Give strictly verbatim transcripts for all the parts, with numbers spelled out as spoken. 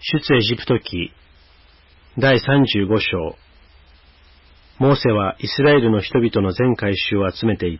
出エジプト記だいさんじゅうご章。モーセはイスラエルの人々の全会衆を集めていった。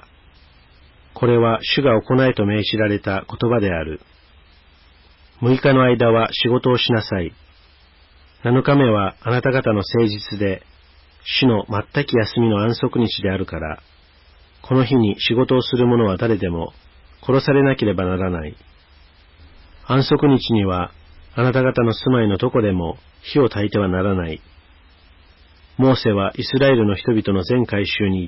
これは主が行えと命じられた言葉である。六日の間は仕事をしなさい。七日目はあなた方の誠実で、主の全き休みの安息日であるから、この日に仕事をする者は誰でも殺されなければならない。安息日にはあなた方の住まいのどこでも火を焚いてはならない。モーセはイスラエルの人々の全会衆に言った。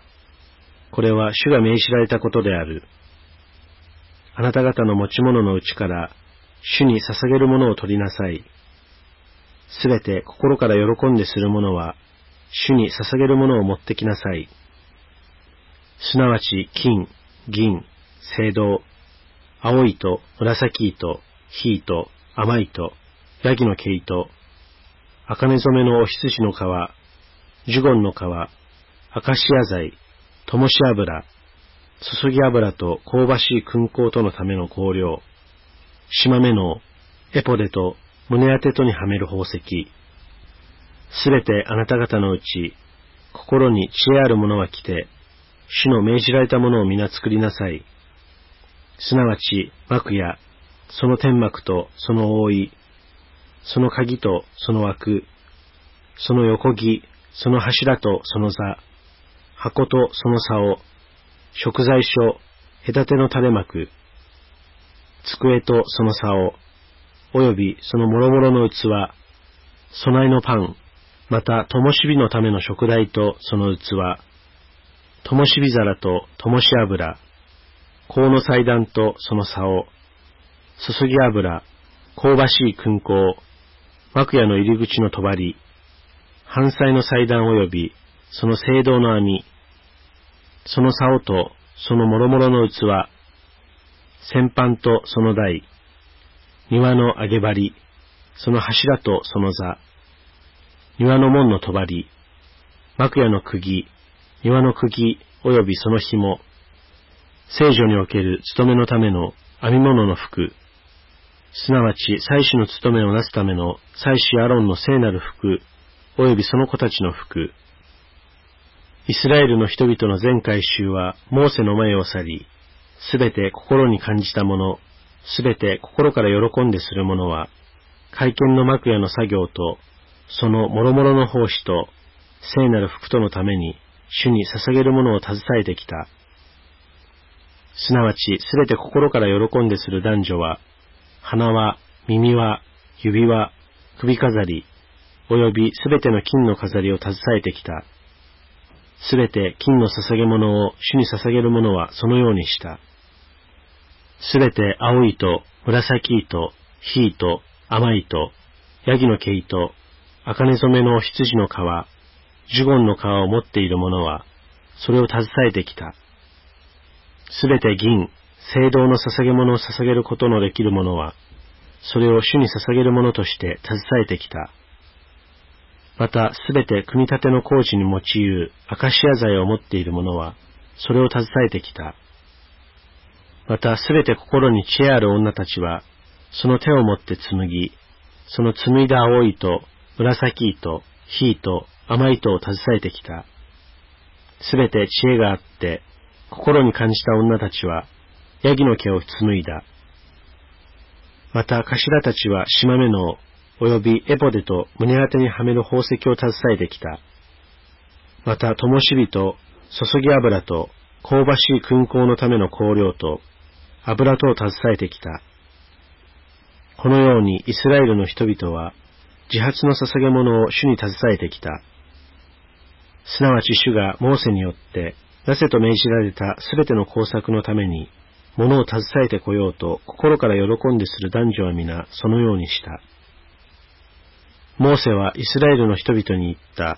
これは主が命じられたことである。あなた方の持ち物のうちから主に捧げるものを取りなさい。すべて心から喜んでするものは主に捧げるものを持ってきなさい。すなわち金、銀、青銅、青いと紫糸、火糸、甘糸、ヤギの毛糸、茜染めのお羊の皮、ジュゴンの皮、アカシア材、灯し油、注ぎ油と香ばしい燻香とのための香料、縞目のエポデと胸当てとにはめる宝石、すべてあなた方のうち、心に知恵ある者は来て、主の命じられたものを皆作りなさい。すなわち幕や、その天幕とその覆い、その鍵とその枠、その横木、その柱とその座、箱とその竿、食材所、隔ての垂れ幕、机とその竿、およびその諸々の器、備えのパン、また灯火のための食台とその器、灯火皿と灯し油、香の祭壇とその竿、注ぎ油、香ばしい燻香、幕屋の入り口の帳、燔祭の祭壇及びその聖堂の網、その竿とその諸々の器、先般とその台、庭の上げ張り、その柱とその座、庭の門の帳、幕屋の釘、庭の釘及びその紐、聖所における務めのための編み物の服、すなわち祭司の務めをなすための祭司アロンの聖なる服、及びその子たちの服。イスラエルの人々の全会衆はモーセの前を去り、すべて心に感じたもの、すべて心から喜んでするものは、会見の幕屋の作業と、その諸々の奉仕と、聖なる服とのために、主に捧げるものを携えてきた。すなわちすべて心から喜んでする男女は、鼻輪、耳輪、指輪、首飾り、およびすべての金の飾りを携えてきた。すべて金の捧げ物を主に捧げる者はそのようにした。すべて青い糸、紫糸、火糸、甘い糸、ヤギの毛糸、茜染めのお羊の皮、ジュゴンの皮を持っている者は、それを携えてきた。すべて銀、青銅の捧げ物を捧げることのできる者は、それを主に捧げるものとして携えてきた。また、すべて組み立ての工事に用いるアカシア材を持っている者は、それを携えてきた。また、すべて心に知恵ある女たちは、その手を持って紡ぎ、その紡いだ青い糸、紫糸、火糸、甘い糸を携えてきた。すべて知恵があって、心に感じた女たちは、ヤギの毛を紡いだ。また頭たちは縞目のおよびエポデと胸当てにはめる宝石を携えてきた。また灯火と注ぎ油と香ばしい燻香のための香料と油とを携えてきた。このようにイスラエルの人々は自発の捧げ物を主に携えてきた。すなわち主がモーセによってなせと命じられたすべての工作のために物を携えてこようと心から喜んでする男女は皆そのようにした。モーセはイスラエルの人々に言った。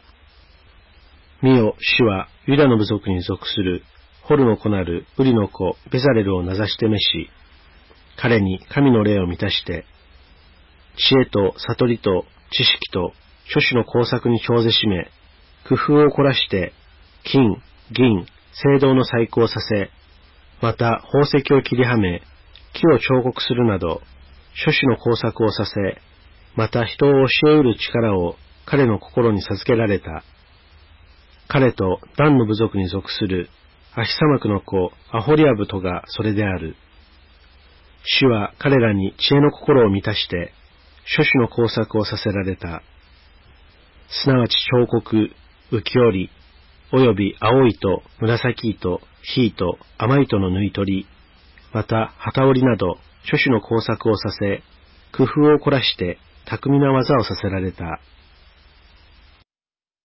見よ、主はユダの部族に属するホルの子なるウリの子ベザレルを名指して召し、彼に神の霊を満たして、知恵と悟りと知識と諸種の工作に興ぜしめ、工夫を凝らして、金、銀、青銅の細工をさせ、また宝石を切りはめ、木を彫刻するなど、諸種の工作をさせ、 また人を教えうる力を彼の心に授けられた。彼とダンの部族に属するアヒサマクの子アホリアブとがそれである。主は彼らに知恵の心を満たして、諸種の工作をさせられた。すなわち彫刻、浮織、および青糸、紫糸、火糸、甘糸の縫い取り、また旗織りなど諸種の工作をさせ、工夫を凝らして巧みな技をさせられた。